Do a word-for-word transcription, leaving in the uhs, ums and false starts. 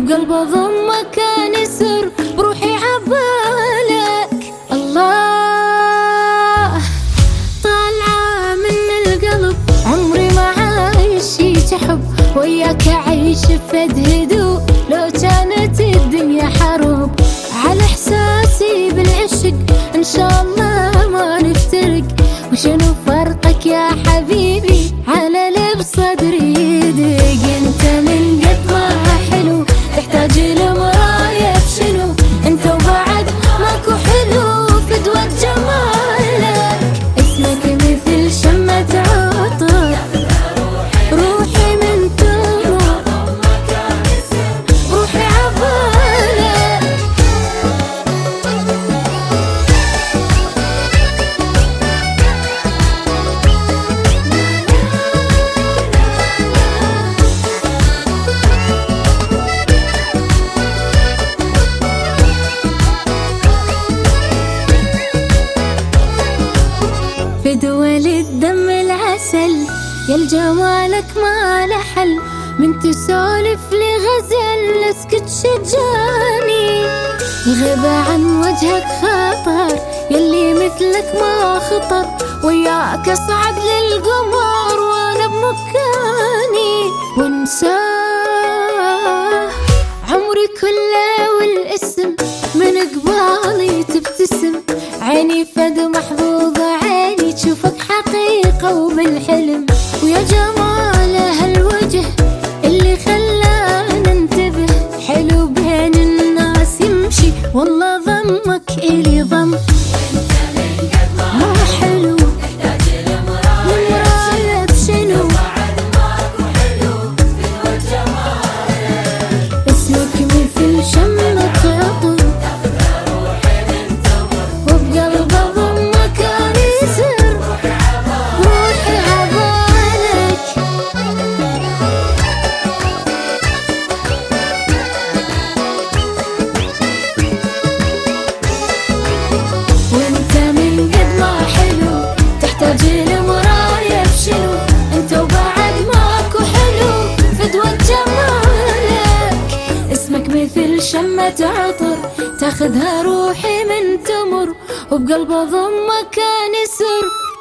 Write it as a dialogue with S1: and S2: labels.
S1: وبقلب ضمك كان يسر بروحي عبالك. الله طالعة من القلب عمري ما عايشت حب وياك أعيش بفد هدوء لو كانت الدنيا حرب. على إحساسي بالعشق إن شاء الله ما نفترق. وشنو فرقك يا حبيبي على لب صدري يدق؟ انت من قد ما حلو تحتاج لمراية بشنو؟ انت وبعد ماكو حلو فدوة جمالك. اسمك مثل شمة عطر روحي من تمر روحي عبالك. في دول الدم العسل يا الجمالك ما له حل. من تسولف لي غزل اسكت شجاني. الغيبة عن وجهك خطر يلي مثلك ما خطر. وياك اصعد للقمر وانا بمكاني وانساه عمري كله والاسم من قبالي تبتسم. عيني فد محظوظة عيني تشوفك حقيقة وبالحلم. ويا جمال هالوجه اللي خلانا ننتبه حلو بين الناس يمشي والله ضمك إلي ضم. مو حلو مراية بشنو؟ اسمك مثل شمة عطر وبقلب ضمك كان يسر روحي عبالك. وانت من قد ما حلو تحتاج لمراية بشنو؟ انت وبعد ماكو حلو فدوة جمالك. اسمك مثل شمة عطر تاخذها روحي من تمر وبقلب ضمك كان يسر